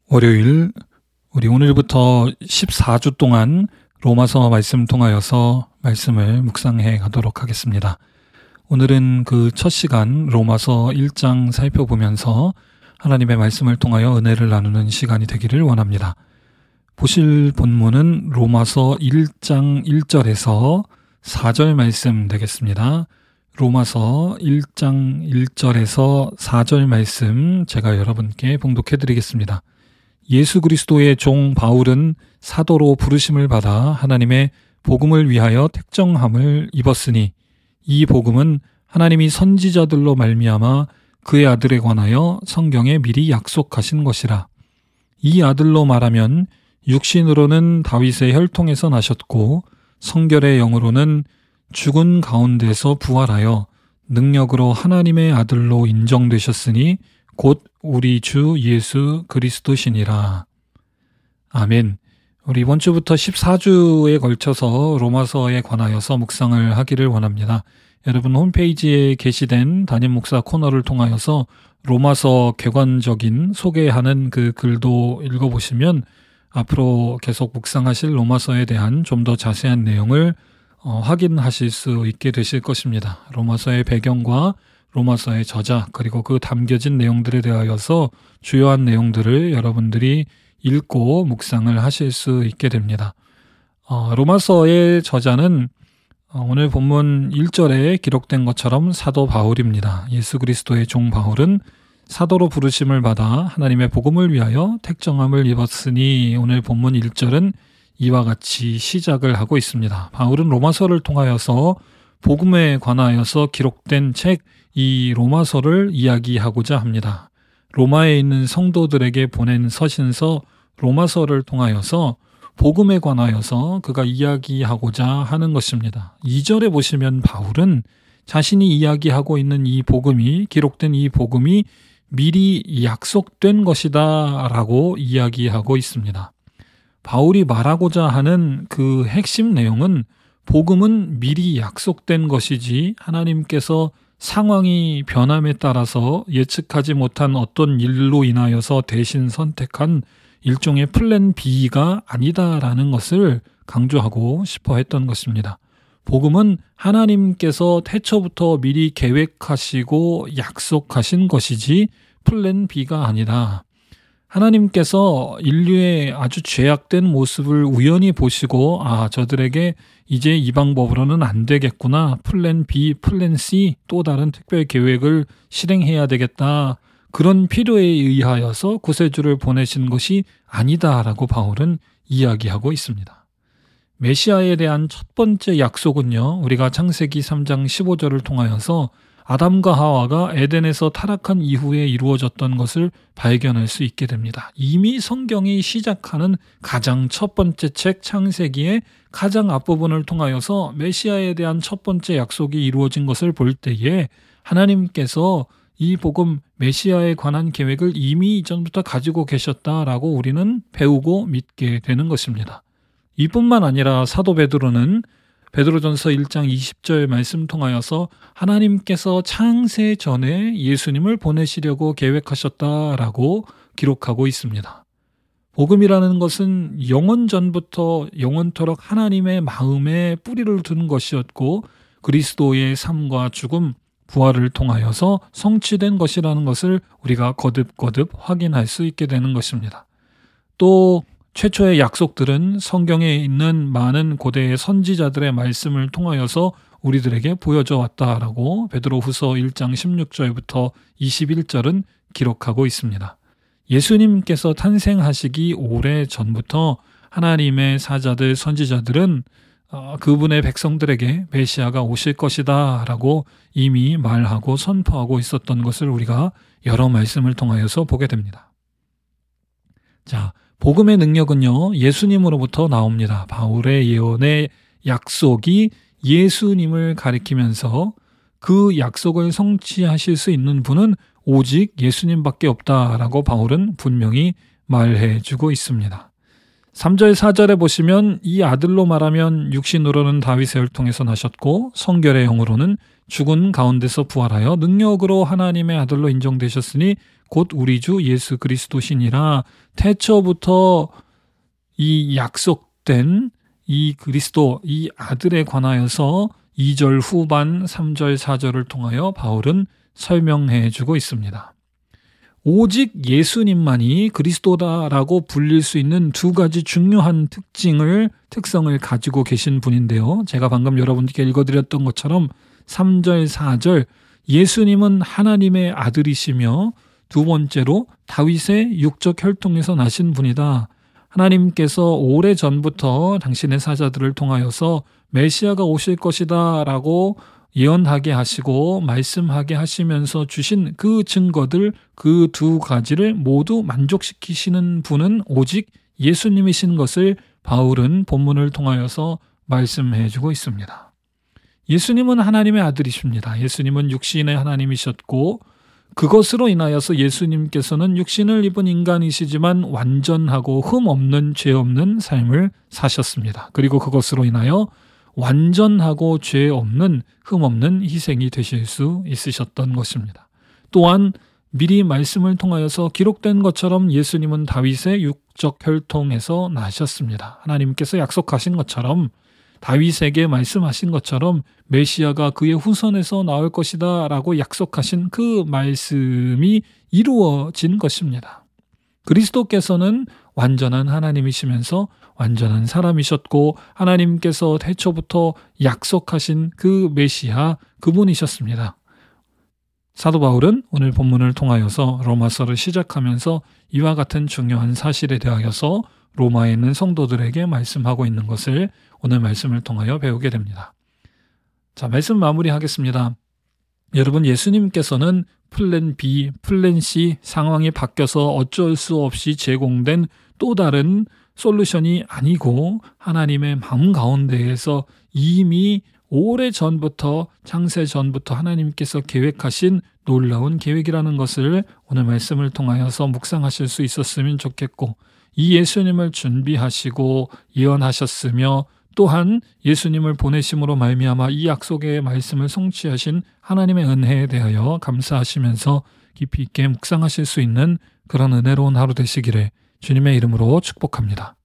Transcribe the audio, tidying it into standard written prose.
월요일 우리 오늘부터 14주 동안 로마서 말씀 통하여서 말씀을 묵상해 가도록 하겠습니다. 오늘은 그 첫 시간 로마서 1장 살펴보면서 하나님의 말씀을 통하여 은혜를 나누는 시간이 되기를 원합니다. 보실 본문은 로마서 1장 1절에서 4절 말씀 되겠습니다. 로마서 1장 1절에서 4절 말씀 제가 여러분께 봉독해 드리겠습니다. 예수 그리스도의 종 바울은 사도로 부르심을 받아 하나님의 복음을 위하여 택정함을 입었으니 이 복음은 하나님이 선지자들로 말미암아 그의 아들에 관하여 성경에 미리 약속하신 것이라. 이 아들로 말하면 육신으로는 다윗의 혈통에서 나셨고 성결의 영으로는 죽은 가운데서 부활하여 능력으로 하나님의 아들로 인정되셨으니 곧 우리 주 예수 그리스도시니라. 아멘. 우리 이번 주부터 14주에 걸쳐서 로마서에 관하여서 묵상을 하기를 원합니다. 여러분 홈페이지에 게시된 담임 목사 코너를 통하여서 로마서 객관적인 소개하는 그 글도 읽어보시면 앞으로 계속 묵상하실 로마서에 대한 좀 더 자세한 내용을 확인하실 수 있게 되실 것입니다. 로마서의 배경과 로마서의 저자 그리고 그 담겨진 내용들에 대하여서 주요한 내용들을 여러분들이 읽고 묵상을 하실 수 있게 됩니다. 로마서의 저자는 오늘 본문 1절에 기록된 것처럼 사도 바울입니다. 예수 그리스도의 종 바울은 사도로 부르심을 받아 하나님의 복음을 위하여 택정함을 입었으니 오늘 본문 1절은 이와 같이 시작을 하고 있습니다. 바울은 로마서를 통하여서 복음에 관하여서 기록된 책 이 로마서를 이야기하고자 합니다. 로마에 있는 성도들에게 보낸 서신서 로마서를 통하여서 복음에 관하여서 그가 이야기하고자 하는 것입니다. 2절에 보시면 바울은 자신이 이야기하고 있는 이 복음이 기록된 이 복음이 미리 약속된 것이다 라고 이야기하고 있습니다. 바울이 말하고자 하는 그 핵심 내용은 복음은 미리 약속된 것이지 하나님께서 상황이 변함에 따라서 예측하지 못한 어떤 일로 인하여서 대신 선택한 일종의 플랜 B가 아니다라는 것을 강조하고 싶어 했던 것입니다. 복음은 하나님께서 태초부터 미리 계획하시고 약속하신 것이지 플랜 B가 아니다. 하나님께서 인류의 아주 죄악된 모습을 우연히 보시고 저들에게 이제 이 방법으로는 안 되겠구나. 플랜 B, 플랜 C 또 다른 특별 계획을 실행해야 되겠다. 그런 필요에 의하여서 구세주를 보내신 것이 아니다라고 바울은 이야기하고 있습니다. 메시아에 대한 첫 번째 약속은요. 우리가 창세기 3장 15절을 통하여서 아담과 하와가 에덴에서 타락한 이후에 이루어졌던 것을 발견할 수 있게 됩니다. 이미 성경이 시작하는 가장 첫 번째 책 창세기의 가장 앞부분을 통하여서 메시아에 대한 첫 번째 약속이 이루어진 것을 볼 때에 하나님께서 이 복음 메시아에 관한 계획을 이미 이전부터 가지고 계셨다라고 우리는 배우고 믿게 되는 것입니다. 이뿐만 아니라 사도 베드로는 베드로전서 1장 20절 말씀 통하여서 하나님께서 창세 전에 예수님을 보내시려고 계획하셨다라고 기록하고 있습니다. 복음이라는 것은 영원 전부터 영원토록 하나님의 마음에 뿌리를 둔 것이었고 그리스도의 삶과 죽음, 부활을 통하여서 성취된 것이라는 것을 우리가 거듭거듭 확인할 수 있게 되는 것입니다. 또 최초의 약속들은 성경에 있는 많은 고대의 선지자들의 말씀을 통하여서 우리들에게 보여져 왔다라고 베드로후서 1장 16절부터 21절은 기록하고 있습니다. 예수님께서 탄생하시기 오래 전부터 하나님의 사자들, 선지자들은 그분의 백성들에게 메시아가 오실 것이다 라고 이미 말하고 선포하고 있었던 것을 우리가 여러 말씀을 통하여서 보게 됩니다. 자, 복음의 능력은요, 예수님으로부터 나옵니다. 바울의 예언의 약속이 예수님을 가리키면서 그 약속을 성취하실 수 있는 분은 오직 예수님밖에 없다라고 바울은 분명히 말해주고 있습니다. 3절, 4절에 보시면 이 아들로 말하면 육신으로는 다윗의 혈통에서 나셨고 성결의 영으로는 죽은 가운데서 부활하여 능력으로 하나님의 아들로 인정되셨으니 곧 우리 주 예수 그리스도시니라. 태초부터 이 약속된 이 그리스도, 이 아들에 관하여서 2절 후반 3절 4절을 통하여 바울은 설명해 주고 있습니다. 오직 예수님만이 그리스도다라고 불릴 수 있는 두 가지 중요한 특성을 가지고 계신 분인데요. 제가 방금 여러분께 읽어드렸던 것처럼 3절 4절 예수님은 하나님의 아들이시며 두 번째로 다윗의 육적 혈통에서 나신 분이다. 하나님께서 오래전부터 당신의 사자들을 통하여서 메시아가 오실 것이다 라고 예언하게 하시고 말씀하게 하시면서 주신 그 증거들, 그 두 가지를 모두 만족시키시는 분은 오직 예수님이신 것을 바울은 본문을 통하여서 말씀해 주고 있습니다. 예수님은 하나님의 아들이십니다. 예수님은 육신의 하나님이셨고 그것으로 인하여서 예수님께서는 육신을 입은 인간이시지만 완전하고 흠 없는 죄 없는 삶을 사셨습니다. 그리고 그것으로 인하여 완전하고 죄 없는 흠 없는 희생이 되실 수 있으셨던 것입니다. 또한 미리 말씀을 통하여서 기록된 것처럼 예수님은 다윗의 육적 혈통에서 나셨습니다. 하나님께서 약속하신 것처럼 다윗에게 말씀하신 것처럼 메시아가 그의 후손에서 나올 것이다 라고 약속하신 그 말씀이 이루어진 것입니다. 그리스도께서는 완전한 하나님이시면서 완전한 사람이셨고 하나님께서 태초부터 약속하신 그 메시아 그분이셨습니다. 사도 바울은 오늘 본문을 통하여서 로마서를 시작하면서 이와 같은 중요한 사실에 대하여서 로마에 있는 성도들에게 말씀하고 있는 것을 오늘 말씀을 통하여 배우게 됩니다. 자, 말씀 마무리하겠습니다. 여러분, 예수님께서는 플랜 B, 플랜 C 상황이 바뀌어서 어쩔 수 없이 제공된 또 다른 솔루션이 아니고 하나님의 마음 가운데에서 이미 오래전부터 창세 전부터 하나님께서 계획하신 놀라운 계획이라는 것을 오늘 말씀을 통하여서 묵상하실 수 있었으면 좋겠고 이 예수님을 준비하시고 예언하셨으며 또한 예수님을 보내심으로 말미암아 이 약속의 말씀을 성취하신 하나님의 은혜에 대하여 감사하시면서 깊이 있게 묵상하실 수 있는 그런 은혜로운 하루 되시기를 주님의 이름으로 축복합니다.